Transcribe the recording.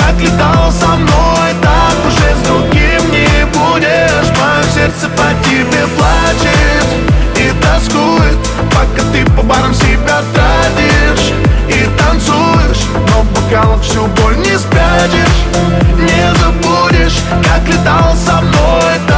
как летал со мной, так уже с другим не будешь. Мое сердце по тебе плачет и тоскует, пока ты по барам себя тратишь и танцуешь, но в бокалах всю боль не спрячешь. Не забудешь, как летал со мной,